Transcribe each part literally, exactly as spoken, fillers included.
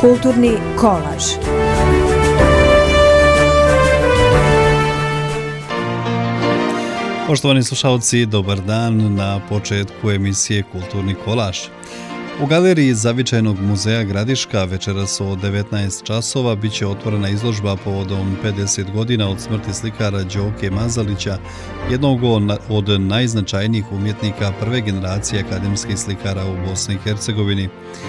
Kulturni kolaž. Poštovani slušalci, dobar dan na početku emisije Kulturni kolaž. U galeriji Zavičajnog muzeja Gradiška večeras od devetnaest časova bit će otvorena izložba povodom pedeset godina od smrti slikara Đoke Mazalića, jednog od najznačajnijih umjetnika prve generacije akademskih slikara u Bosni i Hercegovini.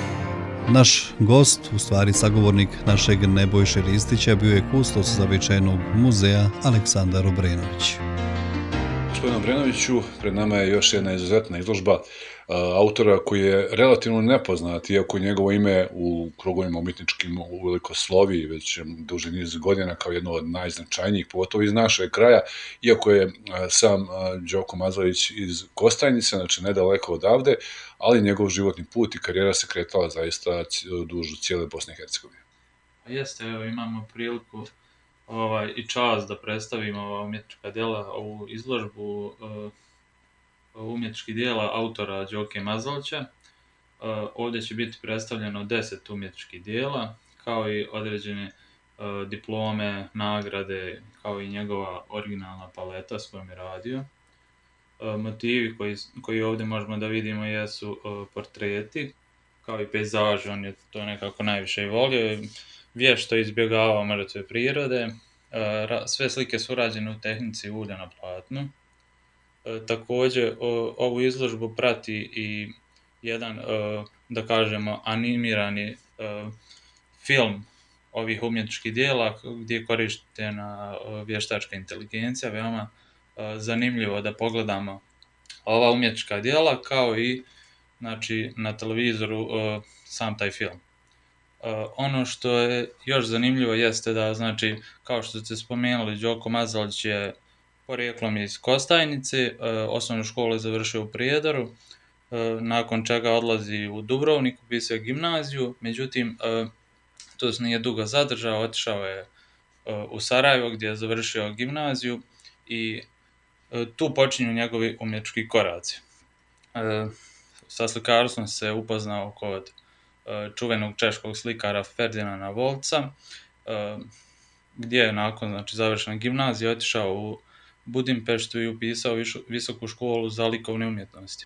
Naš gost, u stvari sagovornik našeg Nebojše Ristića, bio je kustos Zavičajnog muzeja Aleksandar Obrenović. Gospodine Obrenoviću, pred nama je još jedna izuzetna izložba autora koji je relativno nepoznat, iako njegovo ime u krugovima umjetničkim uveliko slovi već duži niz godina kao jedno od najznačajnijih, pogotovo iz našeg kraja, iako je sam Đoko Mazalić iz Kostajnice, znači nedaleko odavde, ali njegov životni put i karijera se kretala zaista dužu cijele Bosne i Hercegovine. Jeste, evo, imamo priliku ovaj, i čast da predstavimo ova umjetnička djela, ovu izložbu uh, umjetničkih dijela autora Đoke Mazalića. Uh, ovdje će biti predstavljeno deset umjetničkih dijela, kao i određene uh, diplome, nagrade, kao i njegova originalna paleta s kojom je radio. Uh, motivi koji, koji ovdje možemo da vidimo jesu uh, portreti, kao i pejzaži, on je to nekako najviše i volio. Vješto izbjegavao mrtve prirode. Uh, sve slike su rađene u tehnici ulja na platnu. E, također o, ovu izložbu prati i jedan, e, da kažemo, animirani e, film ovih umjetničkih dijela gdje je korištena e, vještačka inteligencija. Veoma e, zanimljivo da pogledamo ova umjetnička dijela, kao i znači, na televizoru e, sam taj film. E, ono što je još zanimljivo jeste da, znači, kao što ste spomenuli, Đoko Mazalić je porijeklom iz Kostajnice, osnovnu školu je završio u Prijedoru, nakon čega odlazi u Dubrovnik, upisao gimnaziju, međutim, to se nije dugo zadržao, otišao je u Sarajevo gdje je završio gimnaziju i tu počinju njegovi umjetnički koraci. Sa slikarstvom se upoznao kod čuvenog češkog slikara Ferdinanda Volca, gdje je nakon znači, završene gimnazije otišao u Budimpeštu i upisao visoku školu za likovne umjetnosti.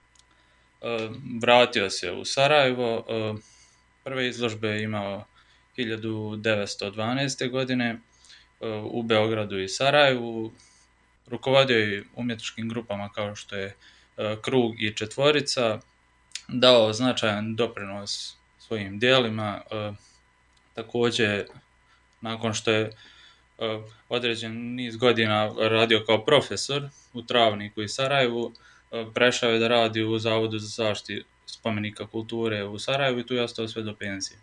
E, vratio se u Sarajevo, e, prve izložbe je imao hiljadu devetsto dvanaeste. godine e, u Beogradu i Sarajevu. Rukovodio je umjetničkim grupama kao što je e, Krug i Četvorica, dao značajan doprinos svojim djelima. E, također, nakon što je Uh, određen niz godina radio kao profesor u Travniku i Sarajevu, uh, prešao je da radi u Zavodu za zaštitu spomenika kulture u Sarajevu i tu je ostao sve do penzije.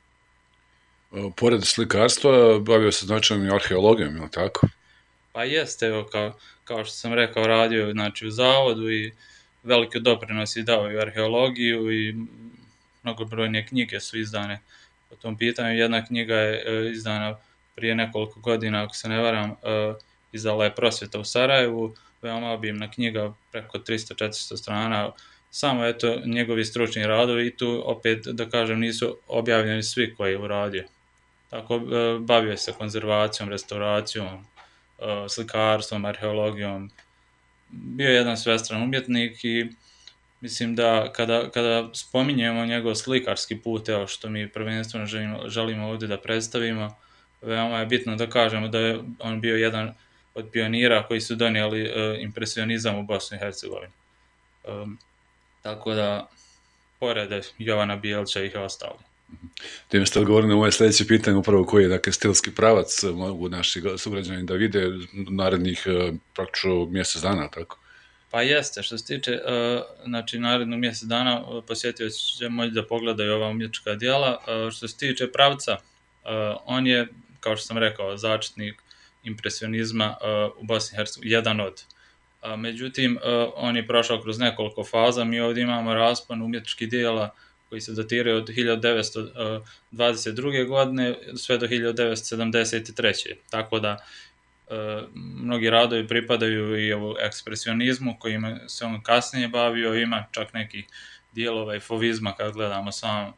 Uh, pored slikarstva bavio se značajnom arheologijom, je li tako? Pa jeste, evo, kao, kao što sam rekao, radio znači, u Zavodu i veliki doprinos je dao i arheologiju i mnogobrojne knjige su izdane po tom pitanju. Jedna knjiga je uh, izdana prije nekoliko godina, ako se ne varam, uh, izdala je Prosvjeta u Sarajevu, veoma obimna knjiga, preko tristo do četiristo strana, samo eto njegovi stručni radovi i tu opet, da kažem, nisu objavljeni svi koji je uradio. Tako, uh, bavio se konzervacijom, restauracijom, uh, slikarstvom, arheologijom, bio je jedan svestran umjetnik i mislim da kada, kada spominjemo njegov slikarski put, evo što mi prvenstveno želimo, želimo ovdje da predstavimo, veoma je bitno da kažemo da je on bio jedan od pionira koji su donijeli uh, impresionizam u Bosni i Hercegovini. Um, tako da, pored Jovana Bijelića ih je ostalo. Time ste odgovorili na moje sljedeće pitanje, upravo koji je dakle, stilski pravac mogu naši sugrađani da vide narednih uh, praktično mjesec dana, tako? Pa jeste, što se tiče uh, znači, narednog mjesec dana uh, posjetioci će moći da pogledaju ova umjetnička djela. Uh, što se tiče pravca, uh, on je, kao što sam rekao, začetnik impresionizma uh, u Bosni i Hercegovini, jedan od. Uh, međutim, uh, on je prošao kroz nekoliko faza. Mi ovdje imamo raspon umjetničkih dijela koji se datiraju od hiljadu devetsto dvadeset druge. godine sve do hiljadu devetsto sedamdeset treće. Tako da uh, mnogi radovi pripadaju i u ekspresionizmu kojim se on kasnije bavio, ima čak nekih dijelova i fovizma kad gledamo sam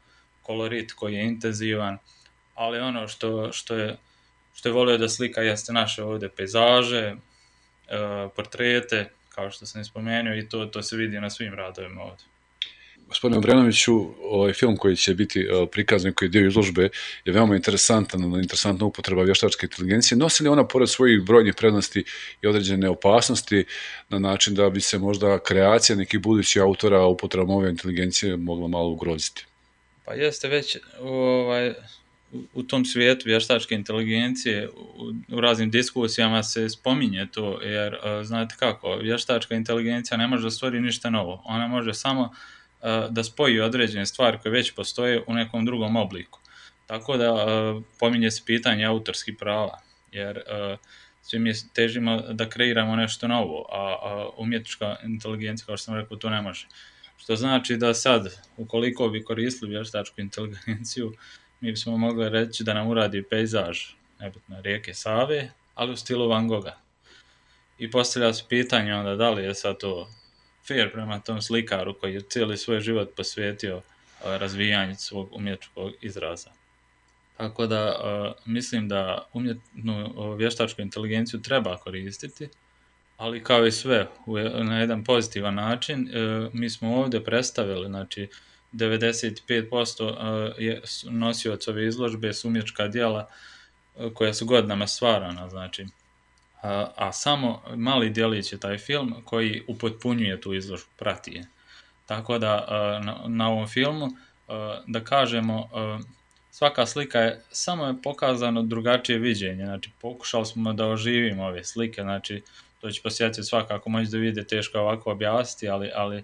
kolorit koji je intenzivan, ali ono što, što, je, što je volio da slika jeste naše ovdje pejzaže, portrete, kao što sam spomenuo, i to, to se vidi na svim radovima ovdje. Gospodine Obrenoviću, ovaj film koji će biti prikazan, koji je dio izložbe, je veoma interesantan, interesantna upotreba vještačke inteligencije. Nosi li ona pored svojih brojnih prednosti i određene opasnosti na način da bi se možda kreacija nekih budućih autora upotrebom ove inteligencije mogla malo ugroziti? Pa jeste već ovaj, u tom svijetu vještačke inteligencije, u, u raznim diskusijama se spominje to, jer znate kako, vještačka inteligencija ne može da stvori ništa novo. Ona može samo da spoji određene stvari koje već postoje u nekom drugom obliku. Tako da pominje se pitanje autorskih prava, jer svi mi težimo da kreiramo nešto novo, a umjetnička inteligencija, kao što sam rekao, to ne može. Što znači da sad, ukoliko bi koristili vještačku inteligenciju, mi bismo mogli reći da nam uradi pejzaž, nebitno rijeke Save, ali u stilu Van Gogha. I postavlja se pitanje onda da li je sad to fair prema tom slikaru koji je cijeli svoj život posvetio razvijanju svog umjetničkog izraza. Tako da mislim da umjetnu vještačku inteligenciju treba koristiti, ali kao i sve na jedan pozitivan način. Mi smo ovdje predstavili, znači devedeset pet posto je nosioc ove izložbe su umjetnička djela koja su godinama stvarana, znači A, a samo mali djelić je taj film koji upotpunjuje tu izložbu, prati je. Tako da na, na ovom filmu, da kažemo, svaka slika je, samo je pokazano drugačije viđenje, znači pokušali smo da oživimo ove slike, znači to će posjetiti svakako moći da vide, teško ovako objasniti, ali, ali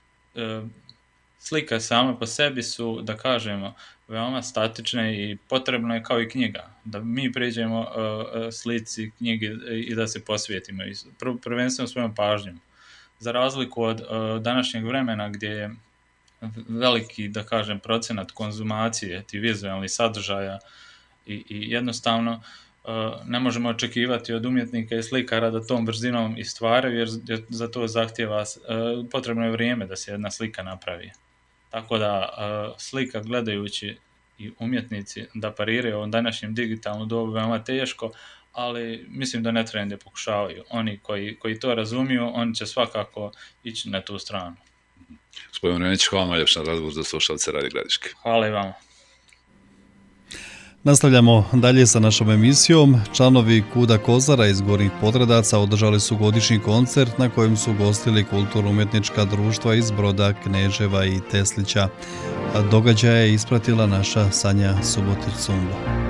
slike same po sebi su, da kažemo, veoma statične i potrebno je kao i knjiga, da mi priđemo uh, slici knjige i da se posvetimo, Pr- prvenstveno svojom pažnjom. Za razliku od uh, današnjeg vremena gdje je veliki, da kažem, procenat konzumacije tih vizualnih sadržaja i, i jednostavno uh, ne možemo očekivati od umjetnika i slikara da tom brzinom i stvaraju, jer za to zahtjeva, uh, potrebno je vrijeme da se jedna slika napravi. Tako da uh, slika gledajući i umjetnici da pariraju u današnjem digitalnom dobu veoma teško, ali mislim da ne treba da pokušavaju. Oni koji, koji to razumiju, oni će svakako ići na tu stranu. Gospodin Vrenić, hvala vam ljepša na razgovor za slušalce Radio Gradiške. Hvala i vama. Nastavljamo dalje sa našom emisijom. Članovi Kuda Kozara iz Gornjih Podredaca održali su godišnji koncert na kojem su gostili kulturno-umjetnička društva iz Broda, Kneževa i Teslića. Događaje je ispratila naša Sanja Subotić-Cumbo.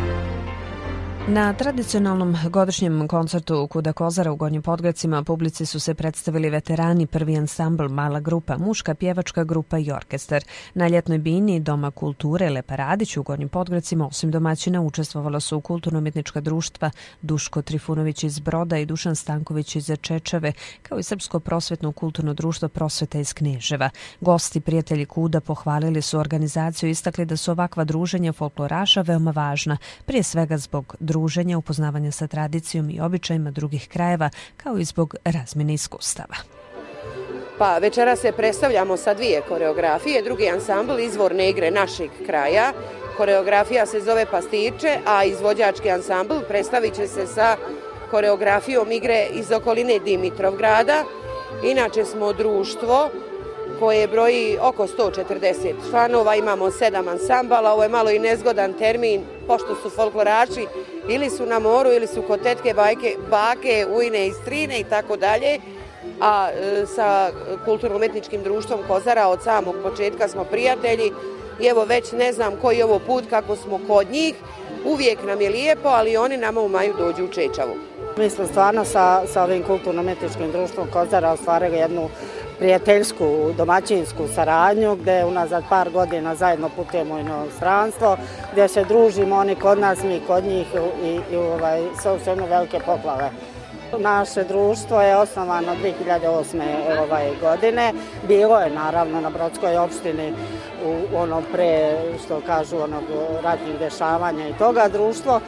Na tradicionalnom godišnjem koncertu Kuda Kozara u Gornjim Podgrecima publici su se predstavili veterani, prvi ansambl, mala grupa, muška pjevačka grupa i orkestar. Na ljetnoj bini Doma kulture Lepa Radić u Gornjim Podgrecima osim domaćina učestvovalo su kulturno-umjetnička društva Duško Trifunović iz Broda i Dušan Stanković iz Čečave, kao i Srpsko prosvetno kulturno društvo Prosveta iz Kneževa. Gosti, prijatelji Kuda pohvalili su organizaciju i istakli da su ovakva druženja folkloraša veoma važna, prije svega zbog druženja, upoznavanja sa tradicijom i običajima drugih krajeva, kao i zbog razmjene iskustava. Pa večera se predstavljamo sa dvije koreografije. Drugi ansambl izvorne igre našeg kraja. Koreografija se zove Pastirče, a izvođački ansambl predstavit će se sa koreografijom igre iz okoline Dimitrovgrada. Inače smo društvo koje broji oko sto četrdeset članova, imamo sedam ansambala. Ovo je malo i nezgodan termin, pošto su folkloraši ili su na moru ili su kod tetke, bajke, bake, ujne i strine i tako dalje. A e, sa kulturno-umjetničkim društvom Kozara od samog početka smo prijatelji i evo već ne znam koji je ovo put kako smo kod njih. Uvijek nam je lijepo, ali oni nama u maju dođu u Čečavu. Mi smo stvarno sa, sa ovim kulturno-umjetničkim društvom Kozara ostvarili jednu prijateljsku, domaćinsku saradnju, gdje unazad par godina zajedno putujemo u inostranstvo, gdje se družimo, oni kod nas, mi kod njih i, i ovaj, sve su jedno velike poplave. Naše društvo je osnovano dvije hiljade osme ovaj, godine. Bilo je naravno na Brodskoj opštini u ono pre, što kažu, onog ratnih dešavanja i toga društvo.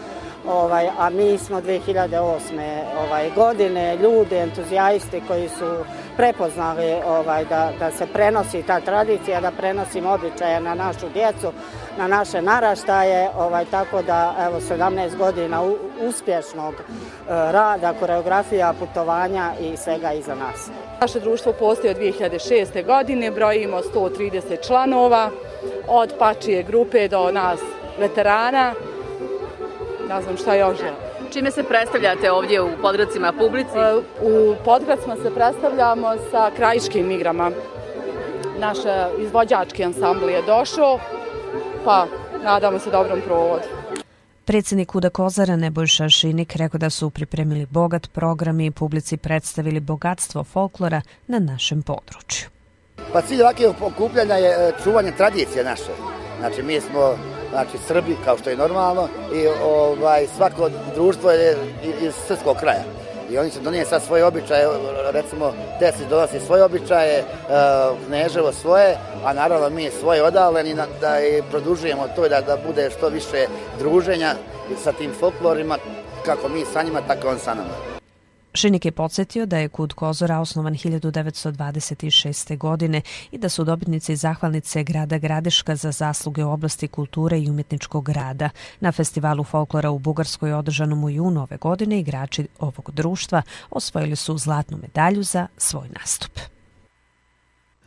ovaj, a mi smo dve hiljade osme ovaj, godine ljudi, entuzijaisti koji su prepoznali ovaj, da, da se prenosi ta tradicija, da prenosimo običaje na našu djecu, na naše naraštaje, ovaj, tako da evo sedamnaest godina u, uspješnog e, rada, koreografija, putovanja i svega iza nas. Naše društvo postoji od dve hiljade šeste. godine, brojimo sto trideset članova, od pačije grupe do nas veterana, ne znam šta još. Čime se predstavljate ovdje u Podgradcima publici? U Podgradcima se predstavljamo sa krajiškim igrama. Naš izvođački ansambl je došao, pa nadamo se dobrom provodu. Predsjednik Kuda Kozara Nebojša Šinik rekao da su pripremili bogat program i publici predstavili bogatstvo folklora na našem području. Pa cilj ovakvog okupljanja je čuvanje tradicije naše. Znači mi smo znači, Srbi, kao što je normalno, i ovaj, svako društvo je iz srpskog kraja. I oni će donijeti sad svoje običaje, recimo Tesi donosi svoje običaje, Kneževo svoje, a naravno mi svoje odaleni da i produžujemo to da, da bude što više druženja sa tim folklorima, kako mi sa njima, tako on sa nama. Šinik je podsjetio da je Kud Kozora osnovan hiljadu devetsto dvadeset šeste. godine i da su dobitnici zahvalnice grada Gradiška za zasluge u oblasti kulture i umjetničkog rada. Na festivalu folklora u Bugarskoj održanom u junu ove godine igrači ovog društva osvojili su zlatnu medalju za svoj nastup.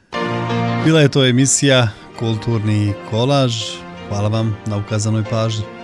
Bila je to emisija Kulturni kolaž. Hvala vam na ukazanoj pažnji.